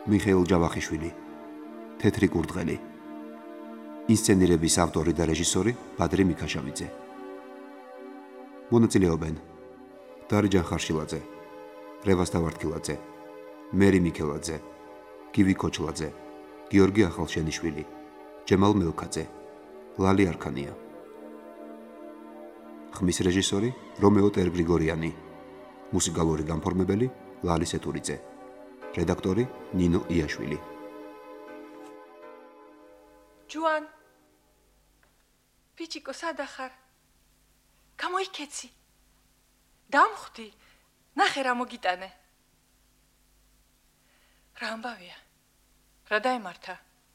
მიხეილ ჯავახიშვილი, თეთრი კურდღელი. ინსცენირების ავტორი და რეჟისორი ბადრი მიქაშავიძე. მონაწილეობენ დარიჯან ხარშილაძე, რევას დავარქილაძე, მერი მიქელაძე, გივი ქოჩლაძე, გიორგი ახალშენიშვილი, ჯემალ მელქაძე, ლალი არქანია. ხმის რეჟისორი რომეო ტერგრიგორიანი, მუსიკალური განფორმებელი ლალი სეთურიძე, რედაქტორი ნინო იაშვილი. ჯუან, ბიჭიკო, სადა ხარ? გამოიქეცი. დამხვდი, ნახე რა მოგიტანე. რა ამბავია? რა დაემართა?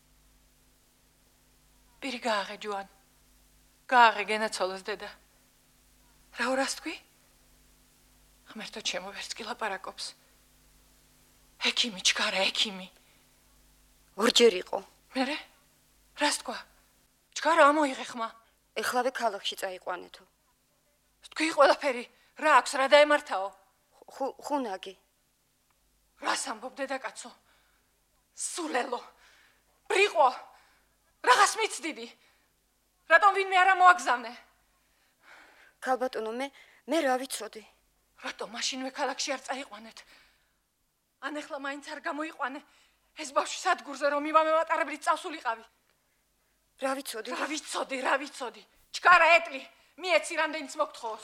პირი გააღე, ჯუან. გააღე, გენაცოლოს დედა. რა ორას თქვი? ღმერთო ჩემო, ვერც კი ლაპარაკობს. ექიმი, ჩქარა, ექიმი. ორჯერ იყო. მერე? რას თქვა? ჩქარა ამოიღე ხმა. ეხლავე ქალაქში წაიყვანეთო. თქვი ყველაფერი, რა აქვს, რა დაემართაო? ხუნაგი. რას ამბობ დედაკაცო? სულელო, ბრიყვო, რაღაც მიცდიდი. რატომ ვინმე არ მოაგზავნე? ქალბატონო, მე რა ვიცოდი? რატომ მაშინვე ქალაქში არ წაიყვანეთ? ან ეხლა მაინც არ გამოიყვანე? ეს ბავშვი სადგურზე რომ იმამემატარებლით წავსულიყავი. რა ვიცოდი? ჩქარა ეტლი, მიეცი რამდენიც მოგთხოვოს.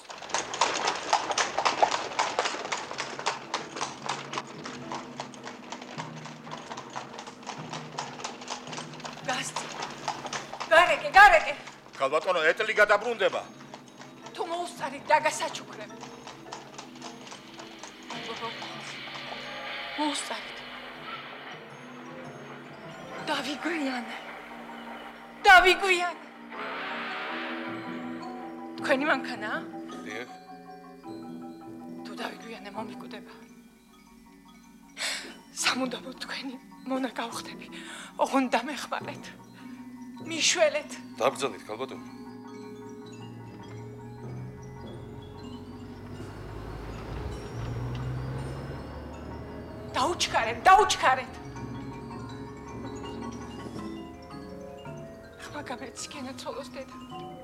გარეკე. ქალბატონო, ეტლი გადაბრუნდება. თუ მოუსწარით, დაგასაჩუქრებ. მოუსწარით. დავიგვიანე. თქვენი მანქანაა? დიახ. თუ დავიგვიანე, მომიკვდება. სამუდამოდ თქვენი მონა გავხდები. ოღონდ დამეხმარეთ. მიშველეთ. დაბრძანეთ, ქალბატონო. დაუჩქარეთ. ხმა გამეცი გენაცოლოს დედა.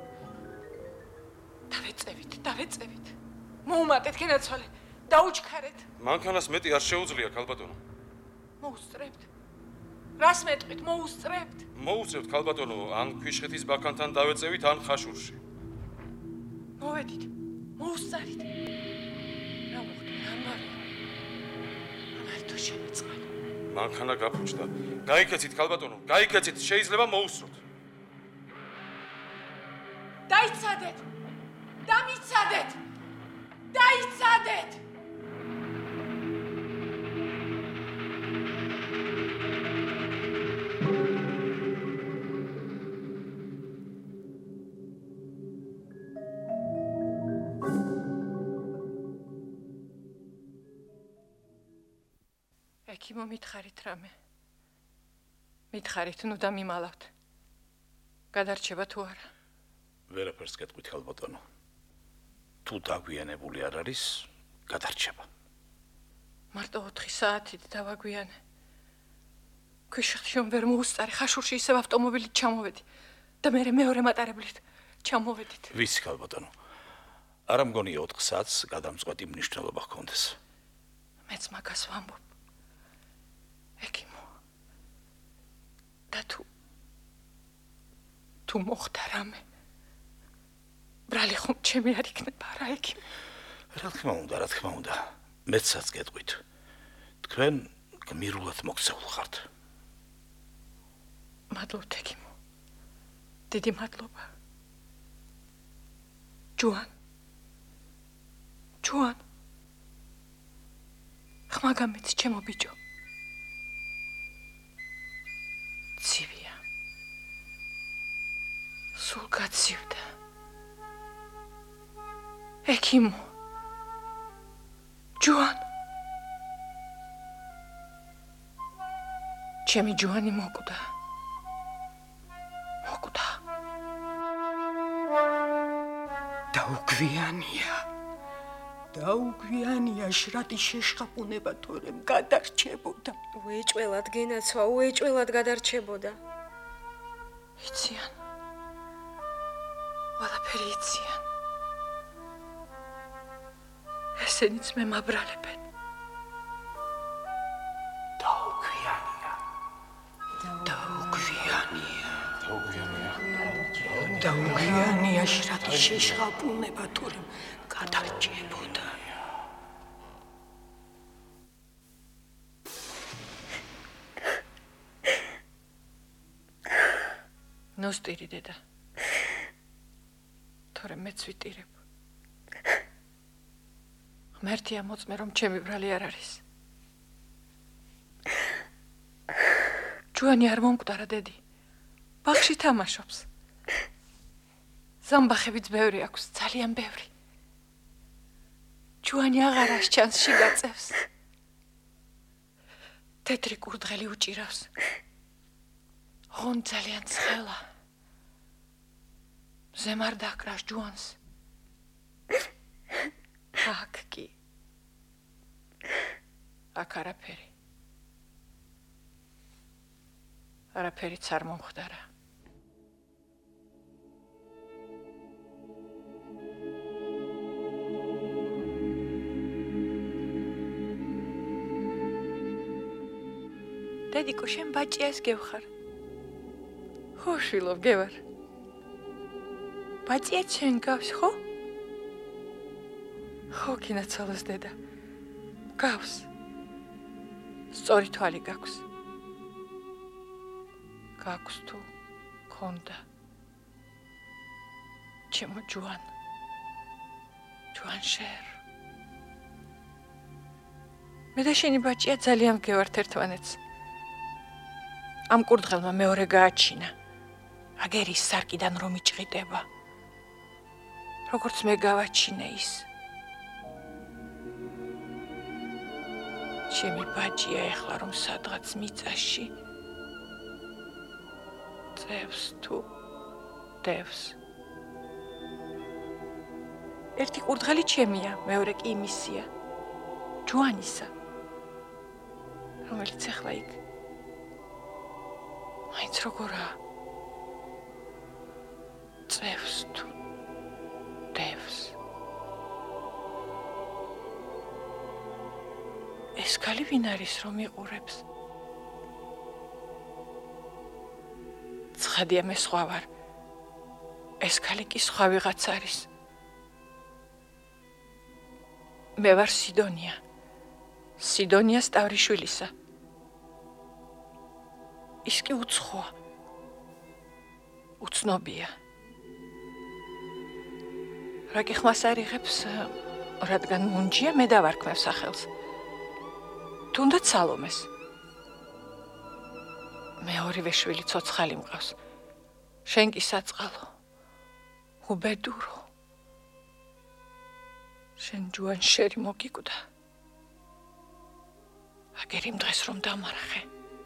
დავეწევით. მოუმატეთ გენაცოლე. დაუჩქარეთ. მანქანას მეტი არ შეუძლია, ქალბატონო. მოუსწრებთ. რას მეტყვით, მოუსწრებთ? მოუსწრებთ, ქალბატონო, ან ქვიშხეთის ბაქანთან დავეწევით, ან ხაშურში. მოვედით, მოუსწარით. რა მოხდა, ამბავი? ამართო შემოწყალო. მანქანა გაფუჭდა. გაიქეცით, ქალბატონო, შეიძლება მოუსწროთ. დაიცადეთ. ექიმო, მითხარით რამე? მითხარით, ნუ დამიმალავთ. გადარჩება თუ არა? ვერაფერს გეტყვით, ქალბატონო. თუ დაგვიანებული არ არის, გადარჩება. მარტო 4 საათით დავაგვიანე. ქვიშხეთში ვერ მოუსწარი, ხაშურში ისევ ავტომობილით ჩამოვედი და მე მეორე მატარებლით ჩამოვედით. ვიცი, ქალბატონო. არა მგონია 4 საათს გადამწყვეტი მნიშვნელობა ჰქონდეს. მეც მაგას ვამბობ. ექიმო. და თუ მოხდა რამე? ბრალი ხომ ჩემი არ იქნება რა, ექიმო? რა თქმა უნდა. მეცაც გეტყვით. თქვენ გმირულად მოქცეულ ხართ. მადლობთ, ექიმო. დიდი მადლობა. ჯუან. ხმა გამეცი, ჩემო ბიჭო. ცივია. სულ გაცივდა. ექიმო. ჯუან. ჩემი ჯუანი მოკვდა. დაუგვიანია. დაუგვიანია შრატის შეშხაპუნება თორემ გადარჩებოდა. უეჭველად გენაცვა, უეჭველად გადარჩებოდა. იციან. ყველაფერი იციან. ესენიც მე მაბრალებენ. დაუგვიანია შრატის შეშხაპუნება თორემ გადარჩებოდა. ნოსტირი დედა. თორემ მეც ვიტირებ. ღმერთია მოწმე რომ ჩემი ბრალი არ არის. ჯუანი არ მომკვდარა დედი. ბაღში თამაშობს. ზამბახებიც ბევრი აქვს, ძალიან ბევრი. ჯუანი აღარ ასჩანს შიგაწევს. თეთრი კურდღელი უჭირავს. ღონ ძალიან ცხელა. ზემარ დაკრას ჯუანს. აქ კი. აქ არაფერი. არაფერიც არ მომხდარა. დედიკო, შენ ბაჭიას გევხარ. ხო, შვილო, გევარ. ბაჭია შენ გავს, ხო? ხო, გინაცვალოს დედა. გავს. სწორი თვალი გაქვს. გაქვს თუ ქონდა. ჩემო ჯუან. ჯუან შერ. მე და შენი ბაჭია ძალიან გევართ ერთმანეთს. ამ კურდღელმა მეორე გააჩინა. აგერის სარკიდან რომ იჭყიტება. როგორც მე გავაჩინე ის. ჩემი ბაჭია ეხლა რომ სადღაც მიწაში წევს თუ დევს. ერთი კურდღელი ჩემია, მეორე კი იმისია. ჯუანისა. რომელიც ეხლა იქ მაინც როგორა წევს თუ დევს. ეს ქალი ვინ არის რომ იყურებს? ცხადია მე სხვა ვარ. ეს ქალი კი სხვა ვიღაც არის. მე ვარ სიდონია. სიდონია სტავრიშვილისა. ის კი უცხოა. უცნობია. რა კი ხმას არ იღებს, რადგან მუნჯია მე დავარქმევ სახელს. თუნდაც სალომეს. მე ორივე შვილი ცოცხალი მყავს. შენ კი საწყალო. უბედურო. შენ ჯუან შერი მოგიკვდა. აგერ იმ დღეს რომ დამარხე.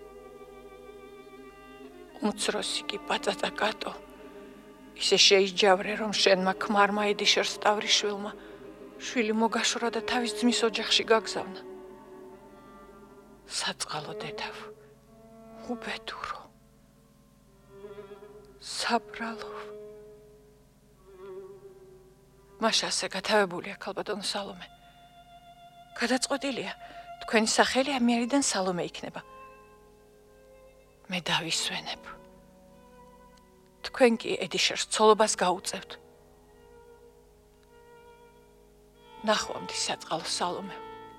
უმცროსი კი პაწაწა კატო. ისე შეიჯავრე რომ შენმა ქმარმა ედიშერ სტავრიშვილმა შვილი მოგაშორა და თავის ძმის ოჯახში გაგზავნა. საწყალო დედავ. უბედურო. საბრალო. მაშასე გათავებულია ქალბატონო სალომე. გადაწყვეტილია, თქვენი სახელი ამიერიდან სალომე იქნება. მე დავისვენებ. თქვენ კი ედიშერს ცოლობას გაუწევთ. ნახვამდის საწყალო სალომე.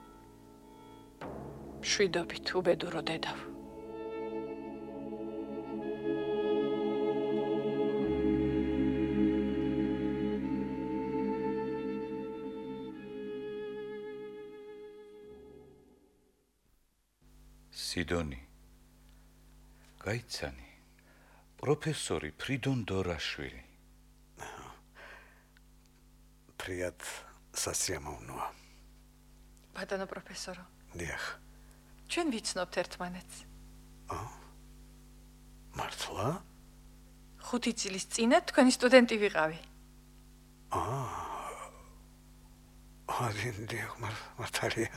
შვიდობით უბედურო დედავ. სიდონი. გაიცანი. პროფესორი ფრიდონ დორაშვილი. ფრიად სასიამოვნოა. ბატონო პროფესორო. დიახ. ჩვენ ვიცნობთ ერთმანეთს. მართლა? 5 წლის წინა თქვენი სტუდენტი ვიყავი. დიახ, მართალია.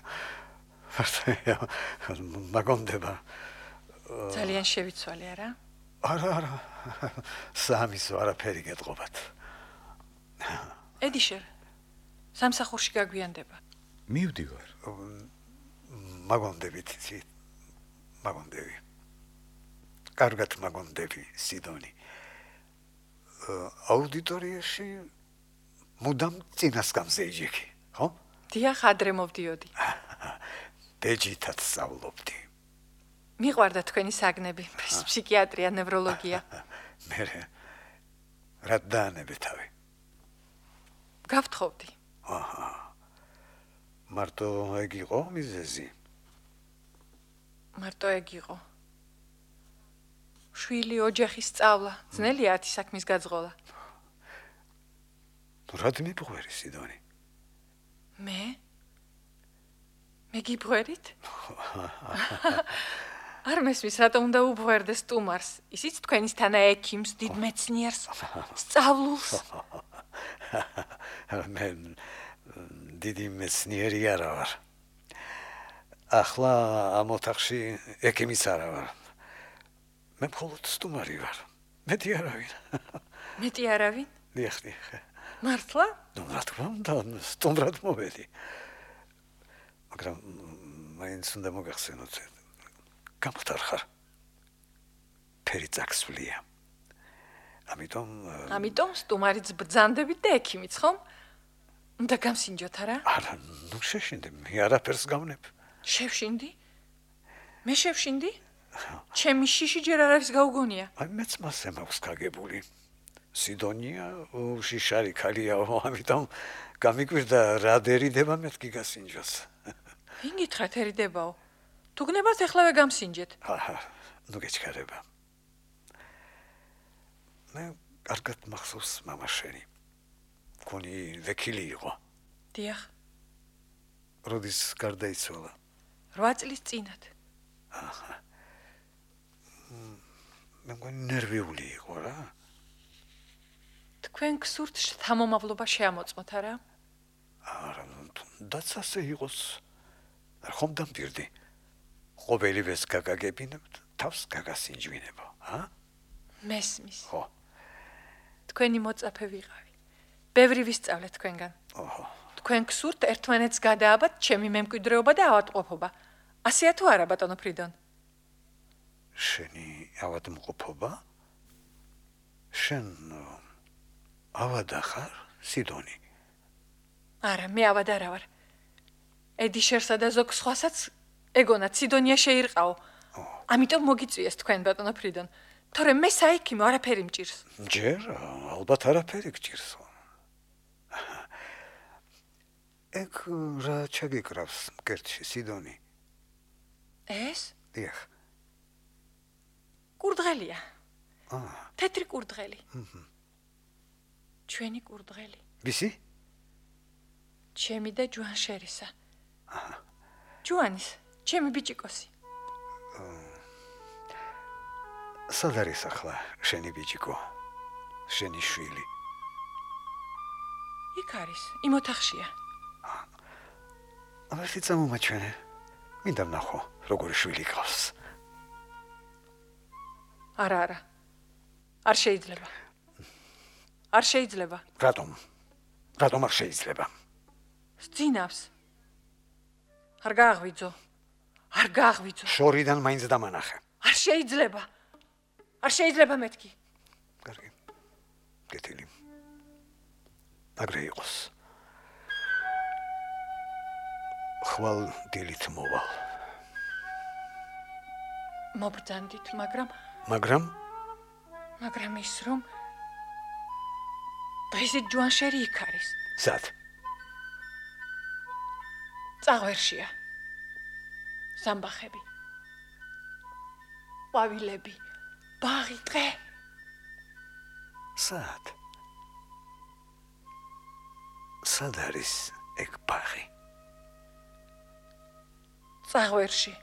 მაგონდება. ძალიან შევიცვალე, არა? არა. სამის არაფერი გეტყობათ. ედიშერ, სამსახურში გაგვიანდება. მივდივარ. მაგონდებით იცით. მაგონდები. კარგად მაგონდები, სიდონი. აუდიტორიაში მუდამ წინასკამზე იჯექი, ხო? დიახ, ადრე მოვდიოდი. ბეჯითაც სწავლობდი. მიყვარდა თქვენი საგნები, ფსიქიატრია, ნევროლოგია. მე რა დაანებე თავი. გავთხოვდი. მარტო ეგ იყო მიზეზი. მარტო ეგ იყო. შვილი, ოჯახის სწავლა, ძნელია 10 საქმის გაძღოლა. რად მიბღვერი, სიდონი? მე გიბღვერით? არ მესმის, რატომ უნდა უბღვერდეს სტუმარს? ისიც თქვენისთანა ექიმს, დიდ მეცნიერს, სწავლულს. მე დიდი მეცნიერი არა ვარ. ახლა ამ ოთახში ექიმიც არა ვარ. მე მხოლოდ სტუმარი ვარ. მეტი არავინ. მეტი არავინ? დიახ. მართლა? ნუ რა თქმა უნდა, სტუმრად მოვედი. მაგრამ მაინც უნდა მოგახსენოთ. გამختار ფერი წაქსვლია. ამიტომ სტუმარიც ბრძანდებით და ექიმიც, ხომ? უნდა გამსინჯოთ, არა? არა, ნუ შეშინდი, მე არაფერს გავნებ. შევშინდი? მე შევშინდი? ჩემი შიში ჯერ არავის გაუგონია. აი მეც მასე მაქვს გაგებული. სიდონია შიშარი ქალიაო, ამიტომ გამიკვირდა რა დერიდება მეთქი გასინჯოს. ვინ გითხრათ ერიდებაო? თუ გნებათ ეხლავე გამსინჯეთ. ნუ გეჩქარება. მე კარგად მახსოვს მამა შენი. გონი ვექილი იყო. დიახ. როდის გარდაიცვალა? 8 წლის წინათ. მე მგონი ნერვიული იყო რა. თქვენ გსურთ შთამომავლობა შეამოწმოთ, არა? არა, თუნდაც ასე იყოს. ხომ დამპირდი. ყოველივეს გაგაგებინებთ, თავს გაგასინჯვინებო, მესმის. ხო. თქვენი მოწაფე ვიყავი. ბევრი ვისწავლე თქვენგან. თქვენ გსურთ ერთმანეთს გადააბათ ჩემი მემკვიდრეობა და ავადმყოფობა. ასეა თუ არა, ბატონო ფრიდონ? შენი ავადმყოფობა? შენ ავადა ხარ, სიდონი? არა, მე ავად არა ვარ. ედიშერსა და ზოგ სხვასაც ეგონათ სიდონია შეირყაო. ამიტომ მოგიწვიეს თქვენ, ბატონო ფრიდონ. თორემ მე საიქიმო არაფერი მჭირს. ჯერ ალბათ არაფერი გჭირს. ეგ რა ჩაგიკრავს მკერდში, სიდონი? ეს? დიახ. კურდღელია. თეთრი კურდღელი. ჩვენი კურდღელი. ვისი? ჩემი და ჯუანშერისა. ჯუანის, ჩემი ბიჭიკოსი. სად არის ახლა შენი ბიჭიკო? შენი შვილი? იქ არის, იმ ოთახშია. ამაში წამომაჩვენე. მინდა ვნახო, როგორი შვილი გყავს. არა. არ შეიძლება. არ შეიძლება. რატომ არ შეიძლება? სძინავს. არ გააღვიძო. შორიდან მაინც დამანახე. არ შეიძლება მეთქი. კარგი. გეთილი. აგრე იყოს. ხვალ დილით მოვალ. მობრძანდით, მაგრამ ის რომ დღეისით ჯუანშერი იქ არის. სად? წაღვერშია. ზამბახები. ყვავილები. ბაღი დღე. სად არის ეგ ბაღი? წაღვერში.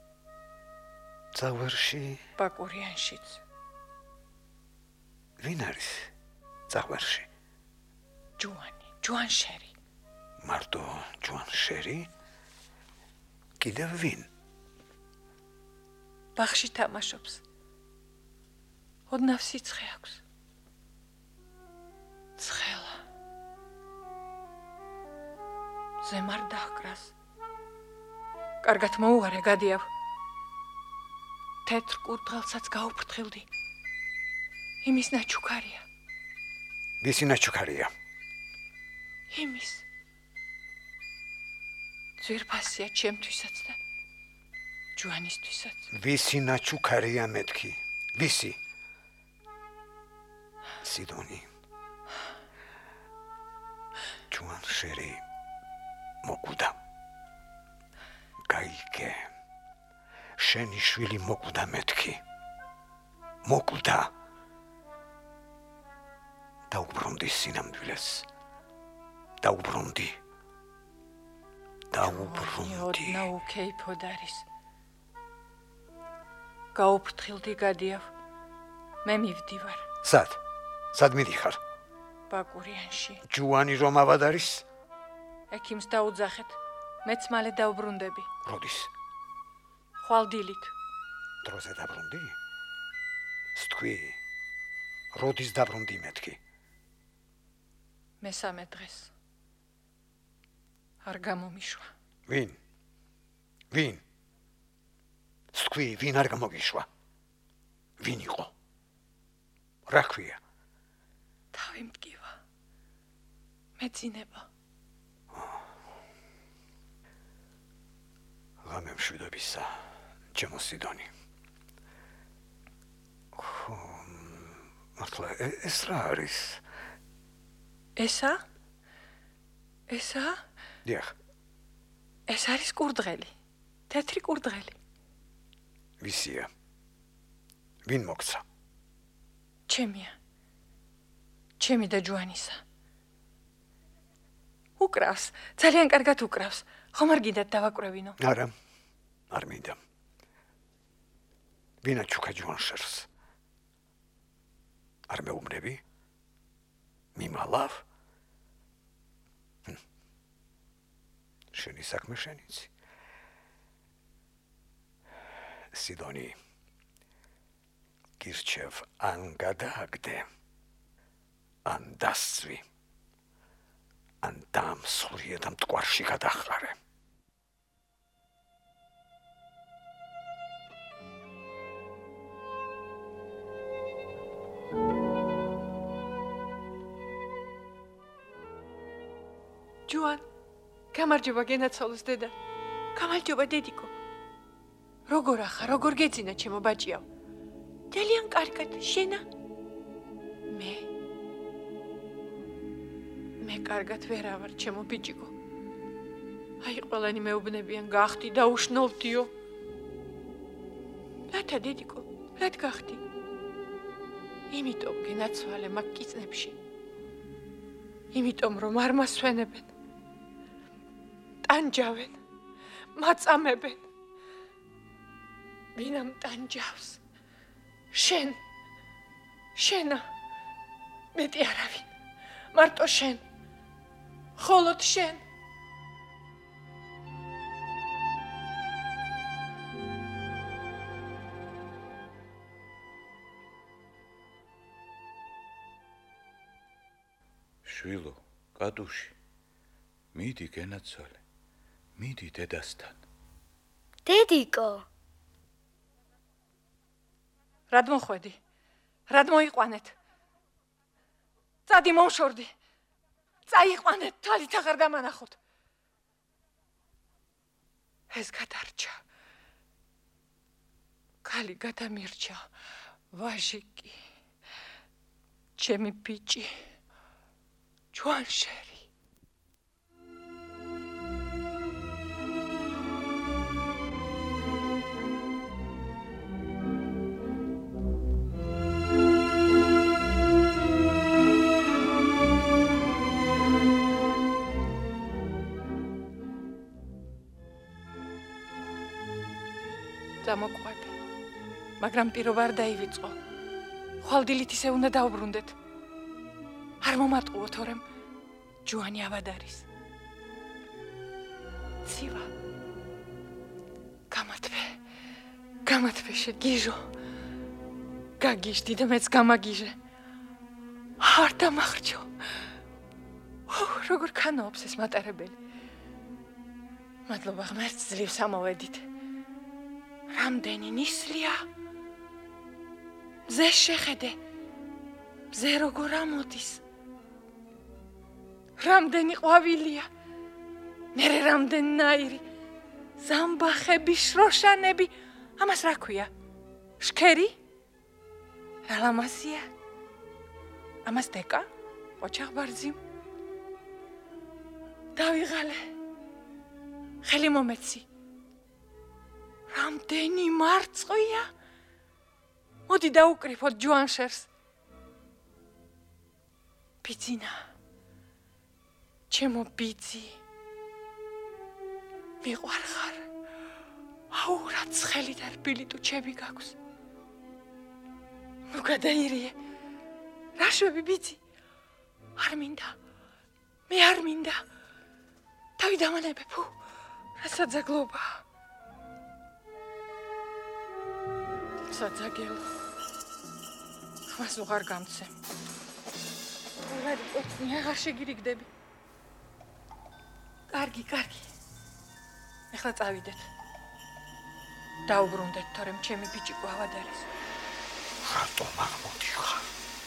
ბაკურიანშიც. ვინ არის წაღვერში? ჯუანშერი. მარტო ჯوان შერი? კიდევ ვინ? ბაღში თამაშობს. ოდნავ სიცხე აქვს. ცხელა. ზემარ დაჰკრას. კარგად მოუღარე, გადიავ. თეთრ კურდღელსაც გაუფრთხილდი. იმის ნაჩუქარია. ვისი ნაჩუქარია? იმის. ძვირფასია ჩემთვისაც და ჯوانისთვისაც. ვისი ნაჩუქარია მეთქი? ვისი? სიდონი. ჯوان შერი მოკვდა. გაიგე. შენი შვილი მოკვდა მეთქი. მოკვდა. დაუბრუნდი სინამდვილეს. დაუბრუნდი. ოდნა უქეიფოდ არის. გაუფრთხილდი, გადიავ. მე მივდივარ. სად მიდიხარ? ბაკურიანში. ჯوانი რომ ავად არის? ექიმს დაუძახეთ. მეც მალე დაუბრუნდები. როდის? ხვალ დილით. დროზე დაბრუნდი? სთქვი. როდის დაბრუნდი მეთქი? მესამე დღეს. არ გამომიშვა. ვინ? სთქვი, ვინ არ გამოგიშვა? ვინ იყო? რა ქვია? თავი მტკივა. მეძინება. ღამე მშვიდობისა, ჩემო სიდონი. ხო, მართლა ეს რა არის? ესა? დიახ. ეს არის კურდღელი. თეთრი კურდღელი. ვისია? ვინ მოგცა? ჩემია. ჩემი და ჯوانისა. უკრავს, ძალიან კარგად უკრავს. ხომ არ გინდათ დავაკვრევინო? არა, არ მინდა. ვინა ჩუქა ჯوان შერს? არ მეუბნები? მიმალავ? შენი საქმე შენიცი. სიდონი, გირჩევ, ან გადააგდე, ან დასწვი, ან დამსხვრიე და მტკვარში გადახრარე. ჯوان, გამარჯობა გენაცვალოს დედა. გამარჯობა დედიკო. როგორ ახარ, როგორ გეძინა ჩემო ბაჭიაო? ძალიან კარგად, შენა? მე კარგად ვერავარ, ჩემო ბიჭიკო. აი, ყველანი მეუბნებიან, გახდი და უშნოვდიო. რათა დედიკო, რად გახდი? იმიტომ გენაცვალე მაგ კიწნებში. იმიტომ რომ არ მასვენებენ. ტანჯავენ, მაწამებენ. ვინამ ტანჯავს? შენა, მეტი არავინ, მარტო შენ, მხოლოდ შენ. შვილო, კადუში, მიდი გენაცვალე, მიდი დედასთან. დედიკო. რად მოხვედი? რად მოიყვანეთ? წადი მომშორდი. წაიყვანეთ, თვალით აღარ გამანახოთ. ეს გადარჩა. ქალი გადამირჩა. ვაჟიკი. ჩემი ბიჭი. ჯوان შერი. დამოკვადე, მაგრამ პირობა არ დაივიწყო. ხვალდილით ისე უნდა დავბრუნდეთ. არ მომატყუო, თორემ ჯوانი ავად არის. ცივა. გამათვე შეგიჟო. გაგიჟდი და მეც გამაგიჟე. არ დამახრჩო. როგორ ქანაობს ეს მატარებელი. მადლობა ღმერთს ძლივს ამოვედით. რამდენი ნისლია. მზე შეხედე. მზე როგორ ამოდის. რამდენი ყვავილია. მერე რამდენი ნაირი. ზამბახები, შროშანები. ამას რა ქვია? შქერი? რა ლამაზია? ამას დეკა? ოჩაღბარძიმ? დავიღალე. ხელი მომეცი. რამდენი მარწყვია? მოდი დაუკრიფოთ ჯუანშერს. ბიძინა. ჩემო ბიძი. მიყვარხარ. აუ რა ცხელი და რბილი ტუჩები გაქვს. ნუ გადაირიე. რა შვები ბიძი? არ მინდა. მე არ მინდა. თავი დამანებე, ფუ. რა საძაგლობა. საძაგელო. ხმას უღარ გამცე. ულარი ყოფნი, აღარ შეგირიგდები. კარგი. ეხლა წავიდეთ. დაუბრუნდეთ, თორემ ჩემი ბიჭი გვავადარეს. რატომ არ მოდიხარ?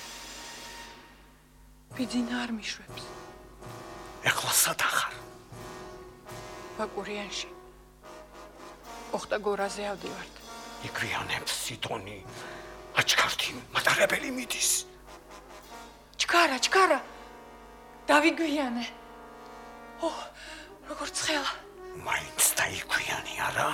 ბიძინა არ მიშვებს. ეხლა სად ახარ? ბაკურიანში. ოხტა გორაზე ავდივართ. იქვიანებს სიტონი. აჩქართი მატარებელი მიდის. ჩქარა. დავიგვიანე. როგორ ცხელა. მაინც დაიქვიანი არა?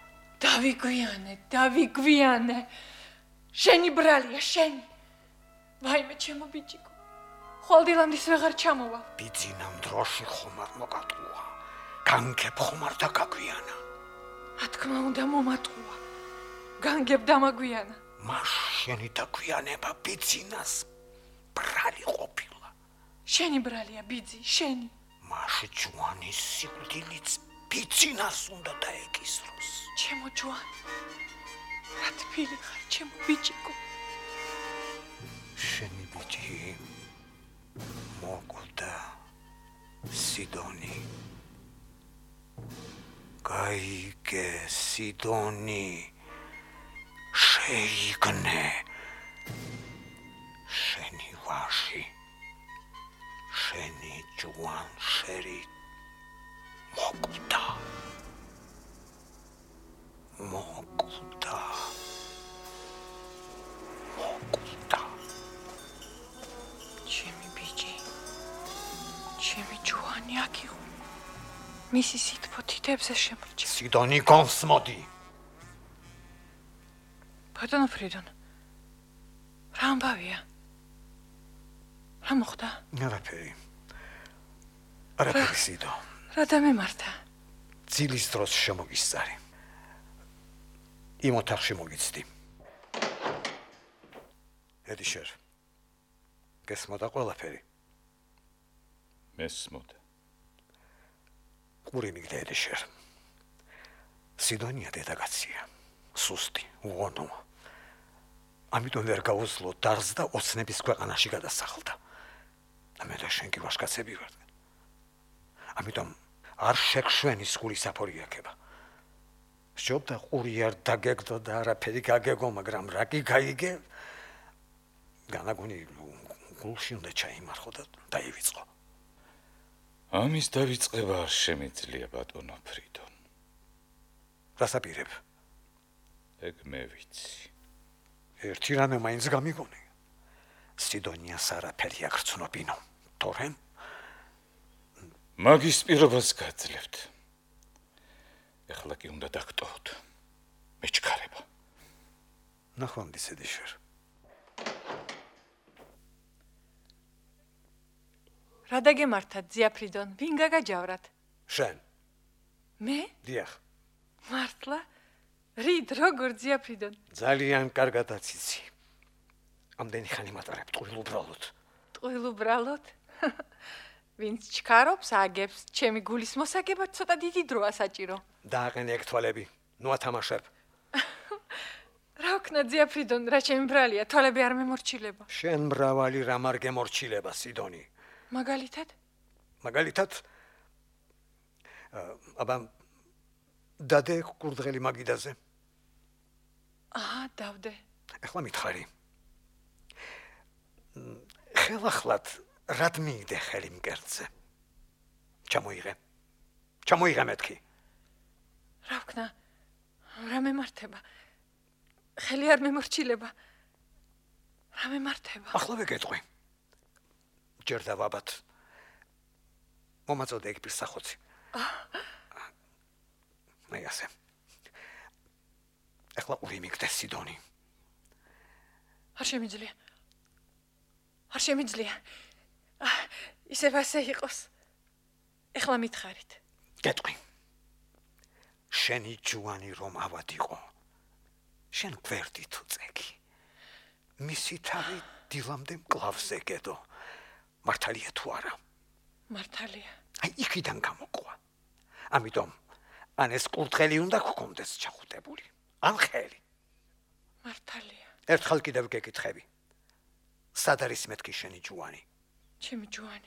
დავიგვიანე. შენი ბრალია, შენი. ვაიმე ჩემო ბიჭიკო. ხოლდილანდის ვეღარ ჩამოვა. ბიძინამ დროში ხომ არ მოკატყუა. განგებ ხომ არ დაგაგვიანა. რა თქმა უნდა მომატყუა. განგებ დამაგვიანა. მას შენი დაგვიანება ბიძინას ბრალი ყოფილა. შენი ბრალია ბიძი, შენი. მას ჯუანის სიკვდილიც ბიძინას უნდა დაეკისროს. ჩემო ჯუანი. რა თბილი ხარ, ჩემო ბიჭიკო. შენი ბიჭი მოკვდა სიდონი. გაიგე სიდონი. შეიგნე. შენი ვაში. შენი ჯუანშერი მოკვდა. ჩემი ბიჭი. ჩემი ჯუანი აქ იყო. მისი სითბო თითებზე შემორჩა. სიდონი გონსმოდი. ბატონო ფრიდონ. რა ამბავია? რა მოხდა? არაფერი სიდო. რა დამემართა? ძილის დროს შემოგისწარი. იმ ოთახში მოგიცდი. ედიშერ. გესმოდა ყველაფერი? მესმოდა. ყური მიგდა ედიშერ. სიდონია დედაკაცია. სუსტი, უღონოა. ამიტომ ვერ გაუსლო დარს და ოცნების ქვეყანაში გადასახლდა. მე და შენ კი ვაშკაცები ვართ. ამიტომ არ შეგშვენი სგულისაფორი აქება. სჯობდა ყური არ დაგეგდო და არაფერი გაგეგო, მაგრამ რა კი გაიგე? განაგონი გულში უნდა ჩაიმარხო და დაივიწყო. ამის დავიწყება არ შემიძლია ბატონო ფრიდონ. რასაპირებ? ეგ მე ვიცი. ერთი რამე მაინც გამიგონე. სიდონიას არაფერი აღწნობინო. თორემ მაგის პირობას გაძლევთ. ეხლა კი უნდა დაგტოვოთ. მეჩქარება. ნახვამდის ედიშერ. რა დაგემართათ ზიაფრიდონ? ვინ გაგაჯავრათ? შენ. მე? დიახ. მართლა? რიდ როგორ ზიაფრიდონ? ძალიან კარგადაც იცი. ამდენი ხანი მატარებ ტყუილ უბრალოდ. ტყუილ უბრალოდ? ვინც ჩქარობს, აგებს, ჩემი გულის მოსაგებად ცოტა დიდი დროა საჭირო. დააყენე ეგ თვალები. ნუ ათამაშებ. რა ვქნა ძიაფრიდონ, რა ჩემი ბრალია, თვალები არ მემორჩილება. შენ მრავალი რამ არ გემორჩილება, სიდონი. მაგალითად? მაგალითად აბა დადე კურდღელი მაგიდაზე. დავდე. ეხლა მითხარი. ხელახლად რად მიიდე ხელი მკერდზე? ჩამოიღე მეთქი. რა ვქნა? რა მემართება? ხელი არ მემორჩილება. რა მემართება? ახლავე გეტყვი. ჯერ დავაბათ. მომაწოდე ეგ პირსახოცი. მეასე. ეხლა ური მიგდე სიდონი. არ შემიძლია. ისევ ასე იყოს. ეხლა მითხარით. გეტყვი. შენი ჯუანი რომ ავადიყო. შენ გვერდი თუ წეგი. მისი თავი დილამდე მკლავზე გედო. მართალია თუ არა? მართალია. აი იქიდან გამოყვა. ამიტომ ან ეს კურდღელი უნდა გქონდეს ჩახუტებული. ან ხელი. მართალია. ერთხელ კიდევ გეკითხები. სად არის მეთქი შენი ჯუანი? ჩემი ჯუანი.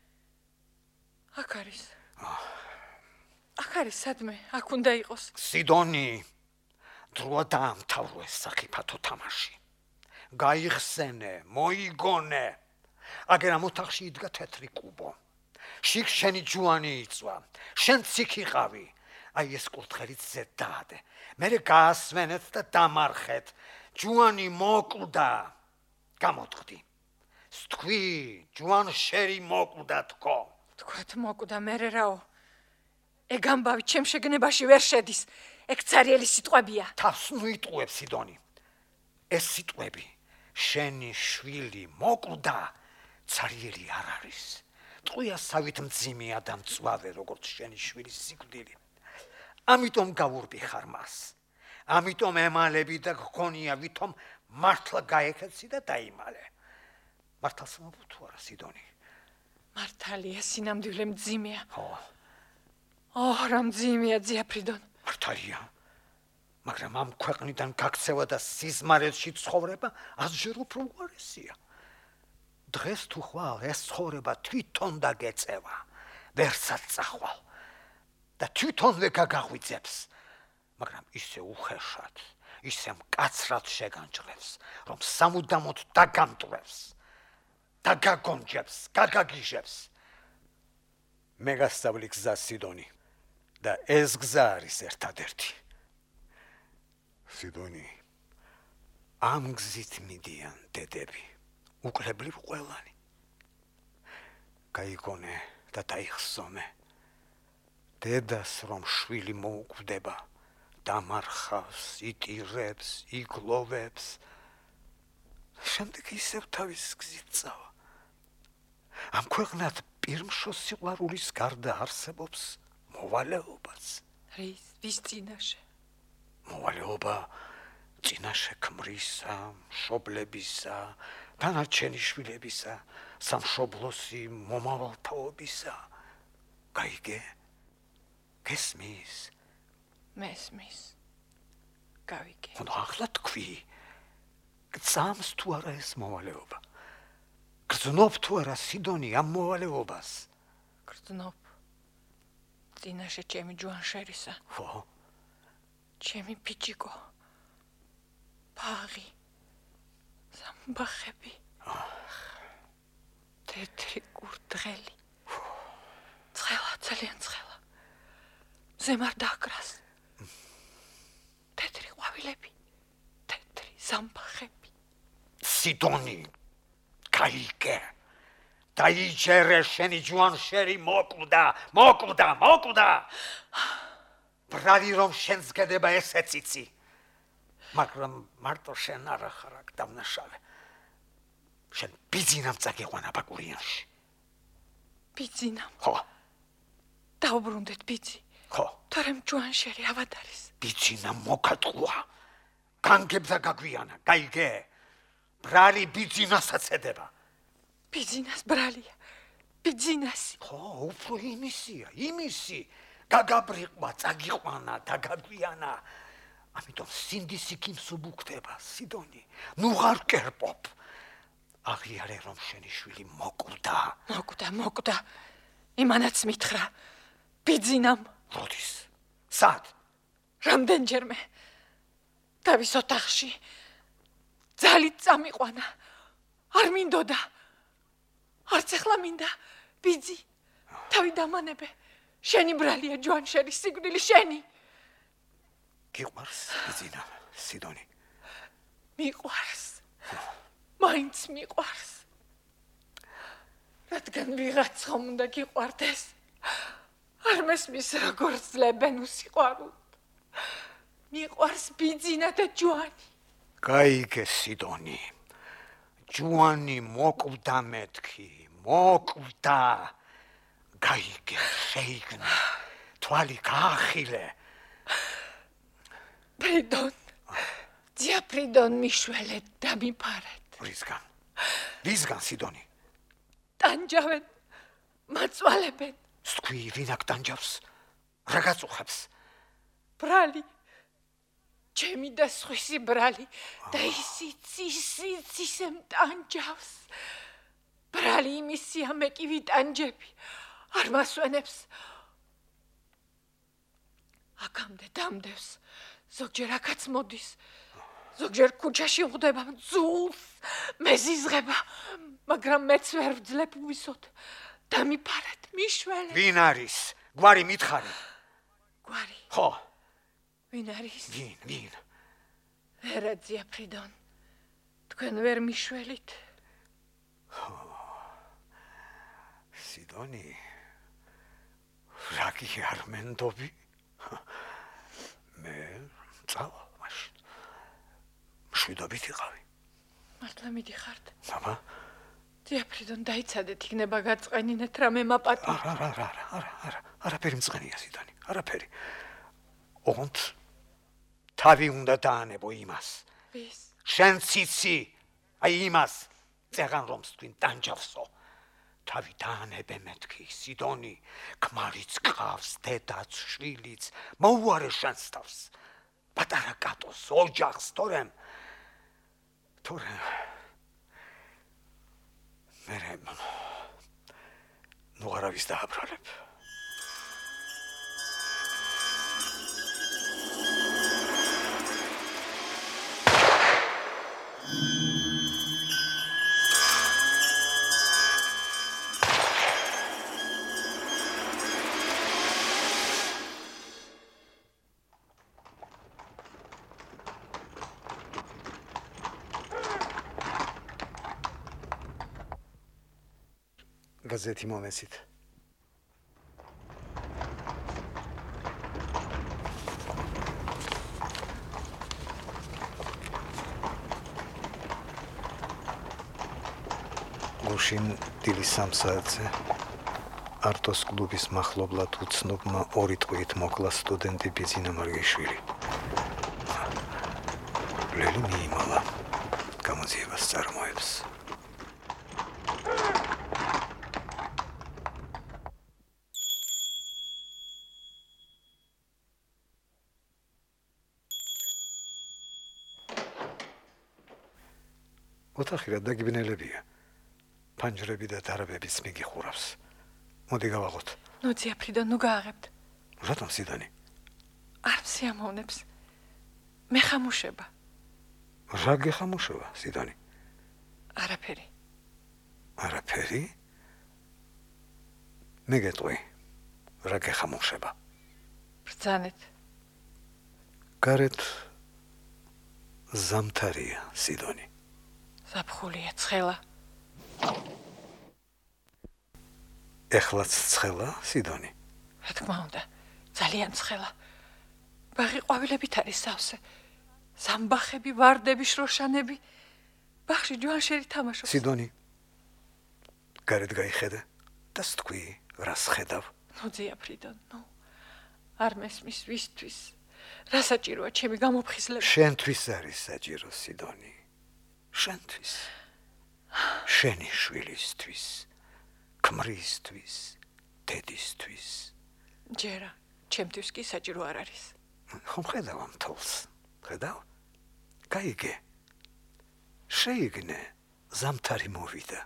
აქ არის. აქ არის სადმე, აქ უნდა იყოს. სიდონი, დროა დაამთავრო ეს სახიფათო თამაში. გაიხსენე, მოიგონე. აგერ ამ ოთახში იდგა თეთრი კუბო. შიგ შენი ჯუანი იწვა. შენ ციქ იყავი. აი ეს კურდღელიც ზედ დაადე. მერე გაასვენეთ და დამარხეთ. ჯუანი მოკვდა. გამოტყდი. სთქვი, ჯუან შერი მოკვდა თქო. თქვათ მოკვდა, მერე რაო? ეგ ამბავი ჩემ შეგნებაში ვერ შედის. ეგ ცარიელი სიტყვებია. თავს ნუ იტყუებ სიდონი. ეს სიტყვები შენი შვილი მოკვდა, ცარიელი არ არის. ტყვია სავით მძიმეა და მწვავე როგორც შენი შვილის სიკვდილი. ამიტომ გავურბიხარ მას. ამიტომ ემალები და გქონია ვითომ მართლა გაეკეცი და დაიმალე. მართალს მომბო თუ არა სიდონი? მართალია, სინამდვილე მძიმეა. ხო. რა მძიმეა ძიაფრიდონ. მართალია. მაგრამ ამ ქვეყნიდან გაქცევა და სიზმარეთში ცხოვრება ასჯერ უფრო უარესია. დღეს თუ ხვალ ეს ცხოვრება თვითონ დაგეწევა. ვერცად წახვალ. და თვითონვე გაგაღვიძებს. მაგრამ ისე უხეშად, ისე მკაცრად შეგანჭრევს, რომ სამუდამოდ დაგამტვრევს. დაგაგონჯებს, გაგაგიჟებს. მე გასწავლი გზა სიდონი და ეს გზა არის ერთადერთი. სიდონი, ამ გზით მიდიან დედები, უკლებლივ ყველანი. გაიგონე და დაიხსოვე. დედას რომ შვილი მოუკვდება, დამარხავს, იტირებს, იგლოვებს. შემდეგ ისევ თავის გზით წავა. ამ ქვეყნად პირმშო სიყვარულის გარდა არსებობს მოვალეობაც. ვის წინაშე? მოვალეობა წინაშე ქმრისა, მშობლებისა, დანარჩენი შვილებისა, სამშობლოსი მომავალთაობისა. გაიგე? გესმის? მესმის. გავიგე. ახლა თქვი. გწამს თუ არა ეს მოვალეობა? გრძნობ თუ არა სიდონი ამ მოვალეობას? გრძნობ. წინაშე ჩემი ჯუანშერისა. ხო. ჩემი ბიჭიკო. ბაღი. სამბახები. თეთრი კურდღელი. ცხელა, ძალიან ცხელა. ზემარ დაკრას. თეთრი ყვავილები. თეთრი სამბახები. სიდონი, გაიგე. დაიჯერე შენი ჯუანშერი მოკვდა. ბრალი რომ შენს გედება ესეც იცი. მაგრამ მარტო შენ არა ხარ აქ დამნაშავე. შენ ბიძინამ წაგიყვანა ბაკურიანში. ბიძინამ? ხო. დაუბრუნდეთ ბიძი. ხო. თორემ ჯუანშერი ავად არის. ბიძინამ მოკატყუა. განგებდა გაგვიანა, გაიგე? ბრალი ბიძინასაც ედება. ბიძინას ბრალია. ბიძინასი. ხო, უფრო იმისი. გაგაბრიყვა, წაგიყვანა, დაგაგვიანა. ამიტომ სინდისი კიმსუბუქდება, სიდონი. ნუ ღარ კერპობ. აღიარე რომ შენი შვილი მოკვდა. მოკვდა. იმანაც მითხრა. ბიძინამ. როდის? სად? რამდენჯერმე. დავის ოთახში. ძალით წამიყვანა. არ მინდოდა. არც ახლა მინდა. ბიძი. თავი დამანებე. შენი ბრალია ჯوانშერის სიკვდილი შენი. გიყვარს ბიძინა, სიდონი. მიყვარს. მაინც მიყვარს. რადგან ვიღაცა უნდა გიყვარდეს. არ მესმის როგორ ძლებენ უსიყვარულოდ. მიყვარს ბიძინა და ჯوانი. გაიგე სიდონი. ჯوانი მოკვდა მეთქი, მოკვდა. გაიგე, შეიგნე. თვალი გაახილე. ფრიდონ. ძია ფრიდონ მიშველეთ და მიფარეთ. ვისგან სიდონი? ტანჯავენ. მაწვალებენ. სკვი ვინ აქ ტანჯავს? რა გაწუხებს? ბრალი. ჩემი და სხვისი ბრალი და ისიც ისემ ტანჯავს. ბრალი იმისია მე კი ვიტანჯები. არ მასვენებს. აქამდე დამდევს. ზოგჯერ აქაც მოდის. ზოგჯერ ქუჩაში ხვდება ძულს. მეზიზღება. მაგრამ მეც ვერ ვძლებ ვისოთ. დამიფარეთ მიშველე. ვინ არის? გვარი მითხარი. გვარი. ხო. ვინ არის? ვინ? ვერაძია ფრიდონ. თქვენ ვერ მიშველით. სიდონი. რაგი არ მენდობი? მე წავა მაშინ. მშვიდობით იყავი. მართლა მიდიხართ? აბა. ძია ფრიდონ დაიცადეთ, იქნება გაწყენინეთ რამე მაპატი. არა. არაფერი მწყენია სიდონი. არაფერი. ოღონდ თავი უნდა დაანებო იმას. ვის? შენ ციცი. აი იმას. წეგან რომ თქვენ ტანჯავსო. თავი დაანებე მეთქი, სიდონი. ქმარიც ყავს, დედაც, შვილიც. მოუარე შენს თავს. პატარა კატოს, ოჯახს, თორემ მერე ნუ არავის დააბრალებ. გაზეთი მომესით. გუშინ დილის 3 საათზე არტოს კლუბის მახლობლად უცნობმა 2 ტყვით მოკლა სტუდენტი ბიძინა მარგიშვილი. ლელი მიიმალა გამოძიებას წარმოებს. ოთახი რა დაგიბნელებია. ფანჯრები და დარაბებიც მიგიხურავს. მოდი გავაღოთ. ნუ ძია ფრიდონ, ნუ გააღებთ. რატომ სიდონი? არ მსიამოვნებს. მე ხამუშება. რა გეხამუშება, სიდონი? არაფერი. არაფერი? მე გეტყვი. რა გეხამუშება? ბრძანეთ. გარეთ ზამთარია, სიდონი. ზაფხულია, ცხელა. ეხლაც ცხელა, სიდონი? რა თქმა უნდა, ძალიან ცხელა. ბაღი ყვავილებით არის სავსე. ზამბახები, ვარდები, შროშანები. ბაღში ჯوانშერი თამაშობს. სიდონი. გარეთ გაიხედე და სთქვი, რას ხედავ? ნუ ძია ფრიდონ, ნუ. არ მესმის ვისთვის. რა საჭიროა ჩემი გამოფხიზლება? შენთვის არის საჭირო, სიდონი. შენთვის. შენი შვილისთვის. ქმრისთვის, დედისთვის. ჯერა, ჩემთვის კი საჭირო არ არის. ხომ ხედავ ამ თოლს? ხედავ? გაიგე. შეიგნე, ზამთარი მოვიდა.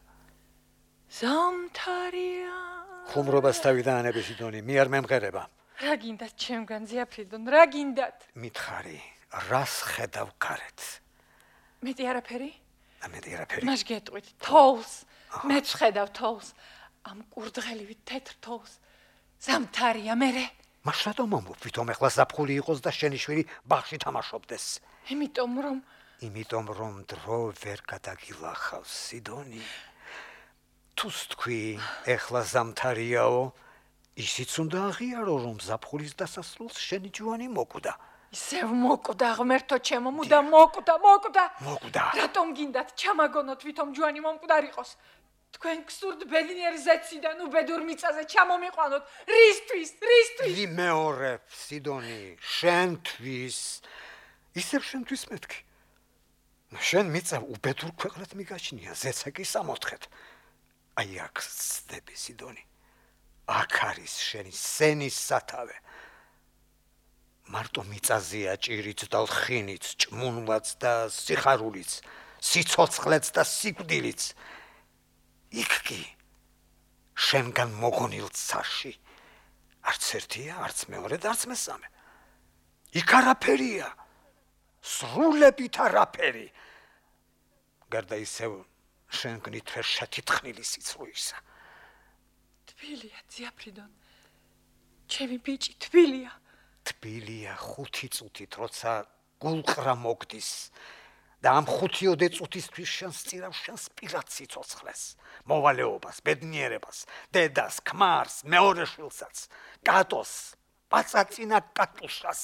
ზამთარია. ხუმრობას თავი დაანები სიდონი, მე არ მემღერება. რა გინდათ ჩემგან ზიაფრიდონ, რა გინდათ? მითხარი, რას ხედავ გარეთ? მეტი არაფერი? ამეტი არაფერი. მას გეტყვით, თოლს. მეც ხედავ თოლს. ამ კურდღელივით თეთრ თოლს. ზამთარია მერე. მას რატომ მომბობ, თვითონ ეხლა ზაფხული იყოს და შენი შვილი ბაღში თამაშობდეს? იმიტომ რომ დრო ვერ გადაგილახავს, სიდონი. თუს თქვი, ეხლა ზამთარიაო, ისიც უნდა აღიარო, რომ ზაფხულის დასასრულს შენი ჯუანი მოკვდა. ისევ მოკვდა, ღმერთო ჩემო, მუდამ მოკვდა. მოკვდა. რატომ გინდათ ჩამაგონოთ, თვითონ ჯუანი მომკვდარიყოს? თქვენ გსურთ ბედნიერ ზეციდან უბედურ მიწაზე ჩამომიყვანოთ. რისთვის? მეორე, სიდონი, შენთვის. ისევ შენთვის მეთქი. შენ მიწა უბედურ ქვეყნად მიგაჩნია, ზეცა კი სამოთხეთ. აი აქ ცდები, სიდონი. აქ არის შენი სენის სათავე. მარტო მიწაზეა ჭირიც და ლხინიც, ჭმუნვაც და სიხარულიც, სიცოცხლეც და სიკვდილიც. იქ კი შენგან მოგონილ ცაში არც ერთია, არც მეორე და არც მესამე. იქ არაფერია, სრულებით არაფერი. გარდა ისევ შენგნით ვერ შეთითხნილი სიცრუისა. თბილია, ზიაფრიდონ. ჩემი ბიჭი თბილია. თბილია 5 წუთით, როცა გულყრა მოგდის. და ამ 5 წუთისთვის შენს წირავს შენს პირად სიცოცხლეს, მოვალეობას, ბედნიერებას, დედას, ქმარს, მეორე შვილსაც, კატოს, პაწაწინა კატუშას.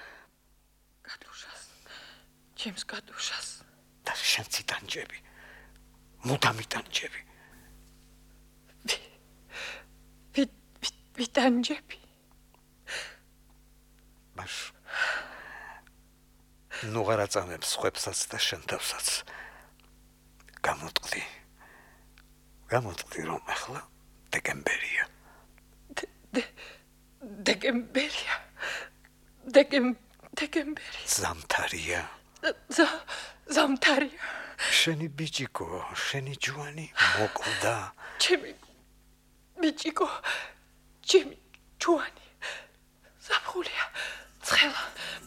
ჩემს კატუშას. და შენც იტანჯები, მუდამ იტანჯები. ვიტანჯები. მაშ ნუ არ აწამებს ხვებსაც და შენ თავსაც. გამოტყდი, რომ ახლა დეკემბერია. დეკემბერია. ზამთარია. ზამთარია. შენი ბიჭიკო, შენი ჯუანი მოკვდა. ჩემი ბიჭიკო, ჩემი ჯუანი. ზაფხულია, ცხელა.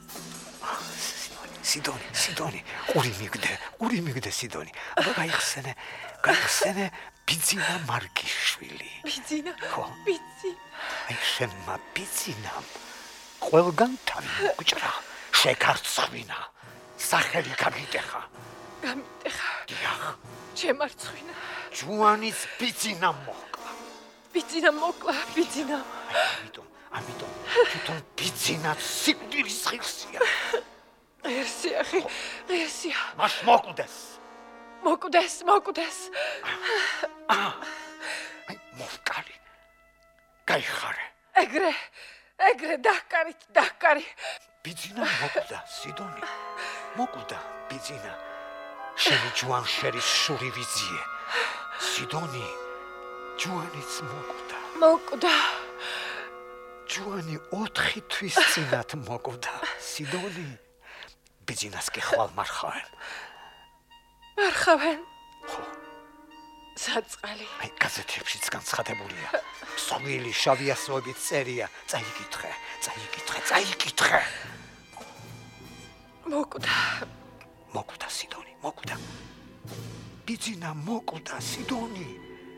სიდონი, ყური მიგდე, სიდონი. აბა გაიხსენე ბიძინა მარგიშვილი. ბიძინა. აი შენმა ბიძინამ ყველგან თავი მოგჭრა, შეგარცხვინა, სახელი გამიტეხა. დიახ. შემარცხვინა. ჯუანის ბიძინა მოკლა. ამიტომ თვითონ ბიძინა სიკვდილის ღირსია. ღირსია. მას მოკვდეს. აი მოვკალი. გაიხარე. ეგრე დაჰკარი. ბიძინა მოკვდა, სიდონი. მოკვდა ბიძინა. შენი ჯუანშერის შური ვიძიე. სიდონი, ჯუანიც მოკვდა. ჯუანი 4 თვის წინათ მოკვდა, სიდონი. ბიძინას კი ხვალ მარხავენ. ხო. საწყალი. აი გაზეთებშიც განცხადებულია. მსხვილი შავი ასოებით წერია. წაიკითხე. მოკვდა, სიდონი, მოკვდა. ბიძინა მოკვდა, სიდონი.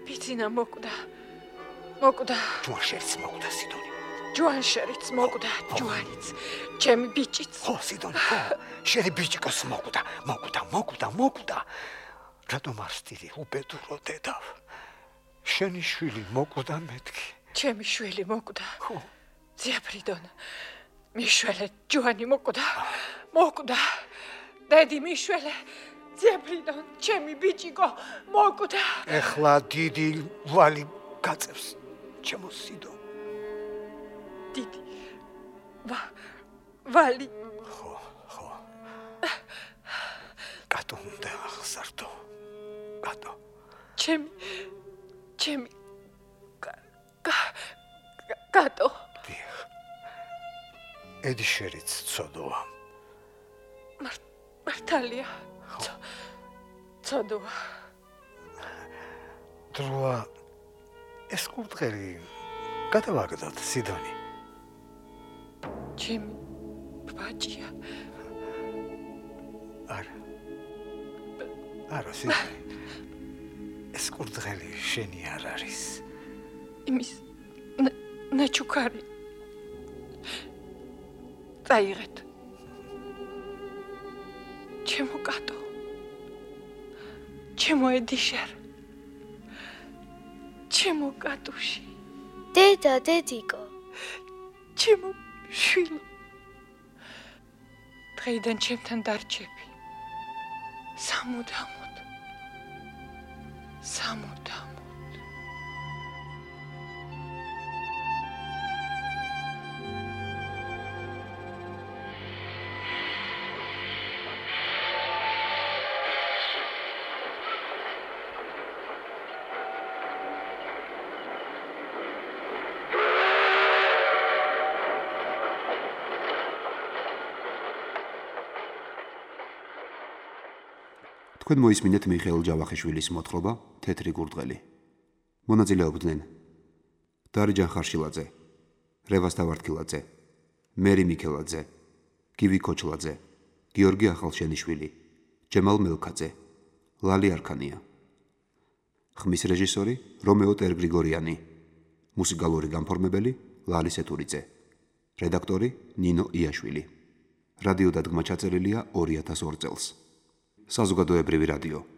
ჯუანშერიც მოკვდა, სიდონი. ჯუანშერიც მოკვდა, ჯუანიც. ჩემი ბიჭიც. ხო, სიდონი, ხო. შენი ბიჭიკოს მოკვდა. რატომ არ სტილი უბედურო დედავ? შენი შვილი მოკვდა მეთქი. ჩემი შვილი მოკვდა. ხო. ზიაფრიდონ. მიშველე ჯუანი მოკვდა. დედი მიშველე. ზიაფრიდონ, ჩემი ბიჭიკო მოკვდა. ეხლა დიდი ვალი გაწევს ჩემო სიდო. დიდი ვალი. ხო. კატო უნდა ახსართო. კატო. ჩემი კატო. ედი შერიც ცოდოა. მართალია. ცოდოა. დროა ეს კურდღელი გადავაგდოთ სიდონი. ჩემი ბაჭია. არა სიდონი. ეს კურდღელი შენი არ არის. იმის ნაჩუქარი. წაიღეთ. ჩემო კატო. ჩემო ედიშერ. ჩემო კატუში. დედა, დედიკო. ჩემო შვილო. დღეიდან ჩემთან დარჩები. სამუდამოდ. სამუდამოდ. თქვენ მოისმინეთ მიხეილ ჯავახიშვილის მოთხრობა თეთრი კურდღელი. მონაწილეობდნენ დარიჯან ხარშილაძე, რევას დავარდგილაძე, მერი მიქელაძე, გივი ქოჩლაძე, გიორგი ახალშენიშვილი, ჯემალ მელქაძე, ლალი არქანია. ხმის რეჟისორი რომეო ტერგრიგორიანი, მუსიკალური განფორმებელი ლალი სეთურიძე, რედაქტორი ნინო იაშვილი. რადიო დადგმა ჩაწერილია 2002 წელს. საზოგადოებრივი რადიო.